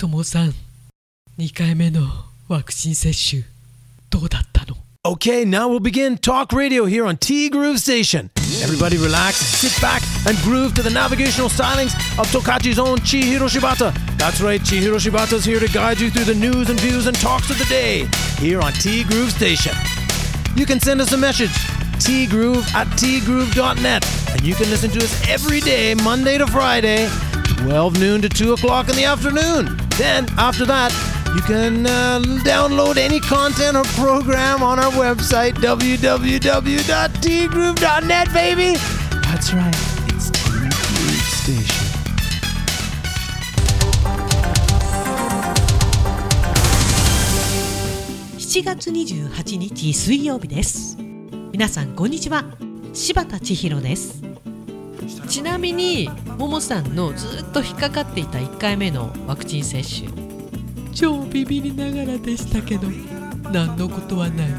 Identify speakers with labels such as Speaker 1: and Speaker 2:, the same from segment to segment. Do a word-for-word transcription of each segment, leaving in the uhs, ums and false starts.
Speaker 1: ともさん、にかいめのワクチン接種どうだったの？
Speaker 2: Okay, now we'll begin Talk Radio here on T-Groove Station. Everybody relax, sit back, and groove to the navigational stylings of Tokachi's own Chihiro Shibata. That's right, Chihiro Shibata's here to guide you through the news and views and talks of the day here on T-Groove Station. You can send us a message, tgroove at tgroove dot net, and you can listen to us every day, Monday to Friday, twelve noon to two o'clock in the afternoon. Then, after that, you can uh, download any content or program on our website, w w w dot t groove dot net, baby. That's right, it's T-Groove Station.
Speaker 1: しちがつにじゅうはちにち水曜日です。皆さんこんにちは、柴田千尋です。ちなみにももさんのずっと引っかかっていたいっかいめのワクチン接種、超ビビりながらでしたけど何のことはない。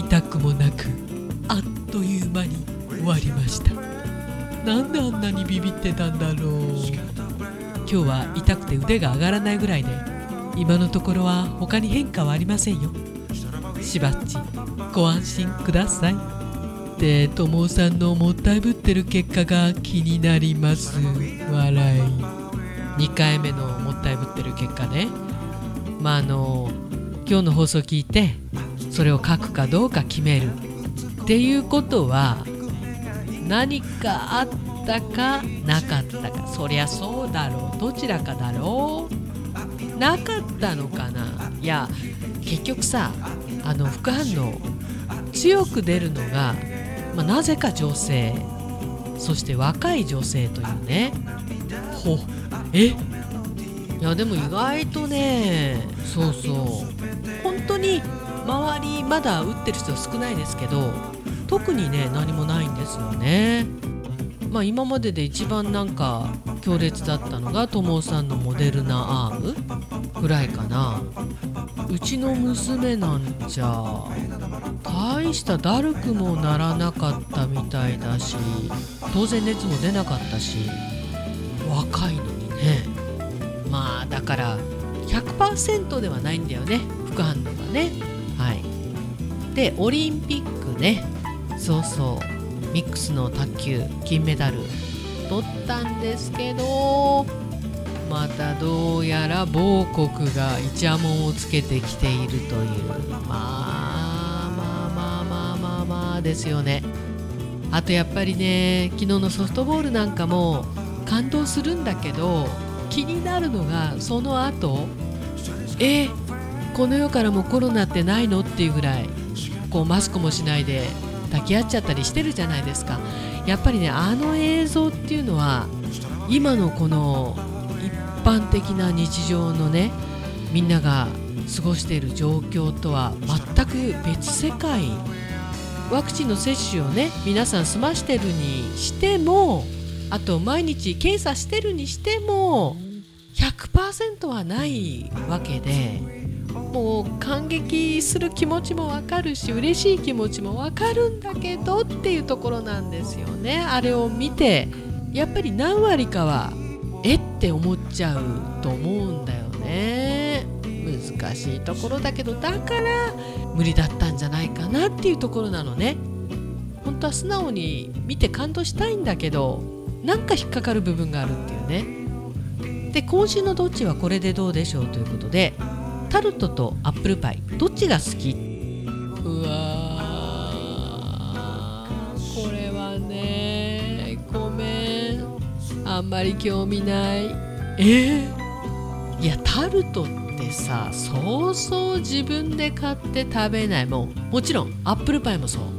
Speaker 1: 痛くもなくあっという間に終わりました。なんであんなにビビってたんだろう。今日は痛くて腕が上がらないぐらいで、今のところは他に変化はありませんよ。しばっちご安心ください。で、ともさんのもったいぶってる結果が気になります。笑い。にかいめのもったいぶってる結果ね。まああの今日の放送聞いてそれを書くかどうか決めるっていうことは、何かあったかなかったか、そりゃそうだろう、どちらかだろう。なかったのかな。いや結局さ、あの副反応強く出るのが、まあ、なぜか女性、そして若い女性というね。ほえいやでも意外とね、そうそう本当に周りまだ打ってる人少ないですけど、特にね何もないんですよね。まあ今までで一番なんか強烈だったのがともさんのモデルナアームぐらいかな。うちの娘なんじゃ大しただるくもならなかったみたいだし、当然熱も出なかったし、若いのにね。まあだから ひゃくパーセント ではないんだよね、副反応がね。はい。でオリンピックね、そうそうミックスの卓球金メダル取ったんですけど、またどうやら某国がイチャモンをつけてきているという、まあまあまあまあまあまあですよね。あとやっぱりね、昨日のソフトボールなんかも感動するんだけど、気になるのがその後、えこの世からもコロナってないのっていうぐらいこうマスクもしないで抱き合っちゃったりしてるじゃないですか。やっぱりね、あの映像っていうのは今のこの一般的な日常のね、みんなが過ごしている状況とは全く別世界。ワクチンの接種をね皆さん済ましてるにしても、あと毎日検査してるにしても ひゃくパーセント はないわけで、もう感激する気持ちもわかるし、嬉しい気持ちもわかるんだけどっていうところなんですよね。あれを見てやっぱり何割かはえって思っちゃうと思うんだよね。難しいところだけど、だから無理だったんじゃないかなっていうところなのね。本当は素直に見て感動したいんだけど、なんか引っかかる部分があるっていうね。で、今週のどっちはこれでどうでしょうということで、タルトとアップルパイどっちが好き？うわー、これはね、ごめん、あんまり興味ない。えー、いやタルトってさ、そうそう自分で買って食べない。もうもちろんアップルパイもそう。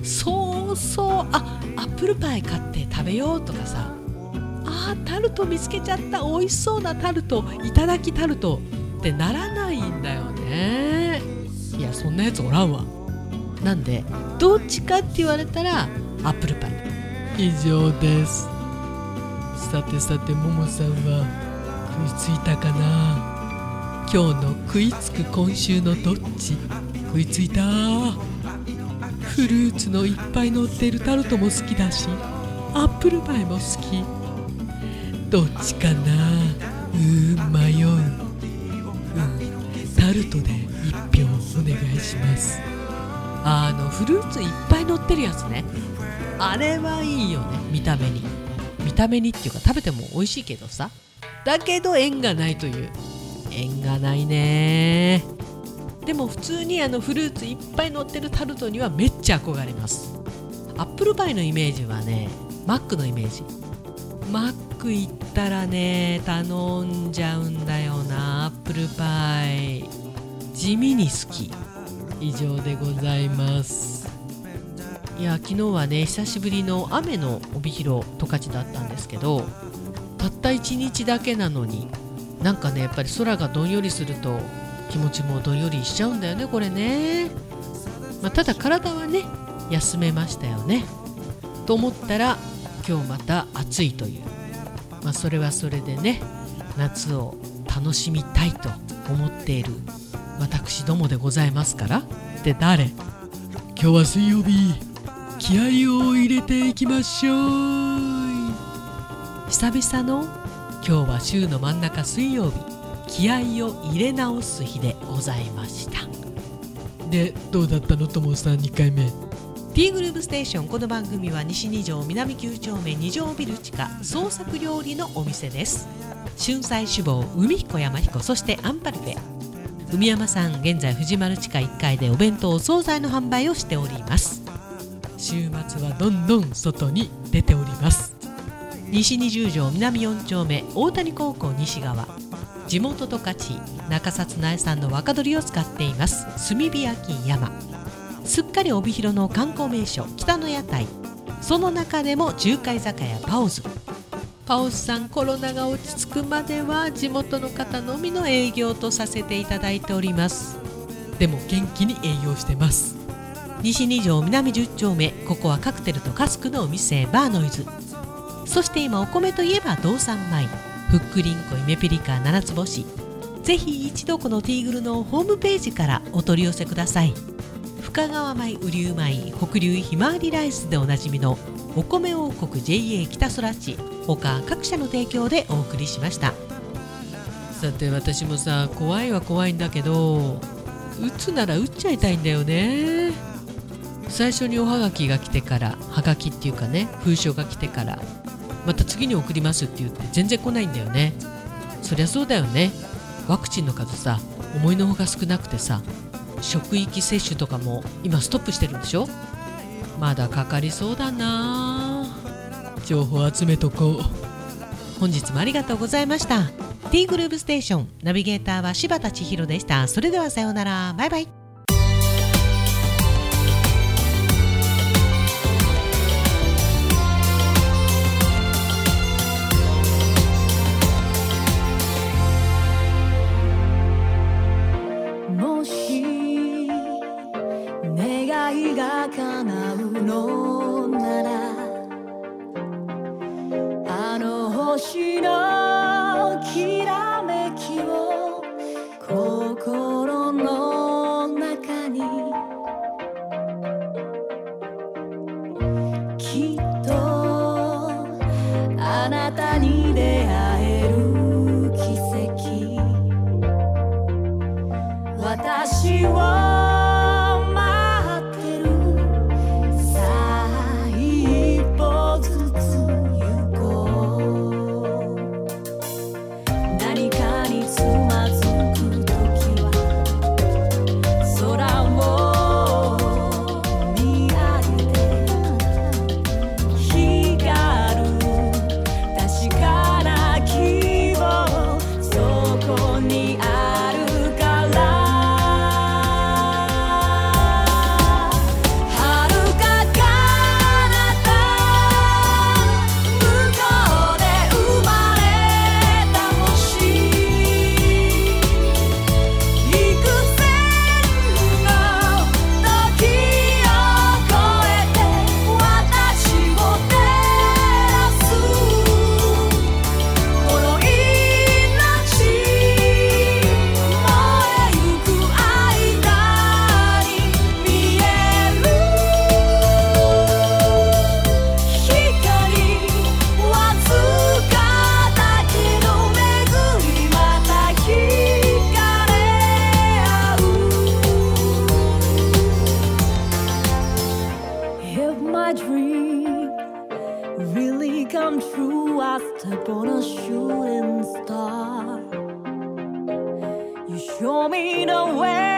Speaker 1: そうそうあアップルパイ買って食べようとかさ、あタルト見つけちゃった、美味しそうなタルト、いただきタルトってならないんだよね。いやそんなやつおらんわ。なんでどっちかって言われたらアップルパイ。以上です。さてさて、ももさんは食いついたかな。今日の食いつく今週のどっち食いついた。フルーツのいっぱい乗ってるタルトも好きだし、アップルパイも好き。どっちかな、うーん迷う。 ルトで一票お願いします。あのフルーツいっぱい乗ってるやつね、あれはいいよね。見た目に見た目にっていうか食べても美味しいけどさ、だけど縁がないという、縁がないね。でも普通にあのフルーツいっぱい乗ってるタルトにはめっちゃ憧れます。アップルパイのイメージはね、マックのイメージ。マック行ったらね頼んじゃうんだよな、アップルパイ。地味に好き。以上でございます。いや昨日はね久しぶりの雨の帯広十勝だったんですけど、たったいちにちだけなのになんかねやっぱり空がどんよりすると気持ちもどんよりしちゃうんだよねこれね。まあ、ただ体はね休めましたよねと思ったら今日また暑いという、まあ、それはそれでね夏を楽しみたいと思っている私どもでございますから。って誰？今日は水曜日、気合を入れていきましょう。久々の今日は週の真ん中水曜日、気合を入れ直す日でございました。でどうだったのともさんにかいめ。T グループステーション、この番組は西に条南きゅう丁目に条ビル地下創作料理のお店です。春菜志望、海彦山彦、そしてアンパルフェ。海山さん現在藤丸地下いっかいでお弁当お惣菜の販売をしております。週末はどんどん外に出ております。西にじゅう条南よん丁目大谷高校西側、地元十勝中札苗産の若鶏を使っています炭火焼き山。すっかり帯広の観光名所北の屋台、その中でも中華居酒屋パオズ。パオズさん、コロナが落ち着くまでは地元の方のみの営業とさせていただいております。でも元気に営業してます。西に条南じゅう丁目、ここはカクテルとカスクのお店バーノイズ。そして今お米といえば道産米、ふっくりんこイメピリカ七つ星。ぜひ一度このティーグルのホームページからお取り寄せください。深川米、雨竜米、北流ひまわりライスでおなじみのお米王国 ジェイエー 北空地他各社の提供でお送りしました。さて私もさ、怖いは怖いんだけど、打つなら打っちゃいたいんだよね。最初におはがきが来てから、はがきっていうかね、封書が来てからまた次に送りますって言って全然来ないんだよね。そりゃそうだよね。ワクチンの数さ、思いのほか少なくてさ、職域接種とかも今ストップしてるんでしょ。まだかかりそうだな。情報集めとこう。本日もありがとうございました。 T グループステーション、ナビゲーターは柴田千尋でした。それではさようなら、バイバイ。
Speaker 3: 願いが叶うのなら、あの星のきらめきを心の中に、きっとあなたに出会える奇跡。私をさあ Show me the way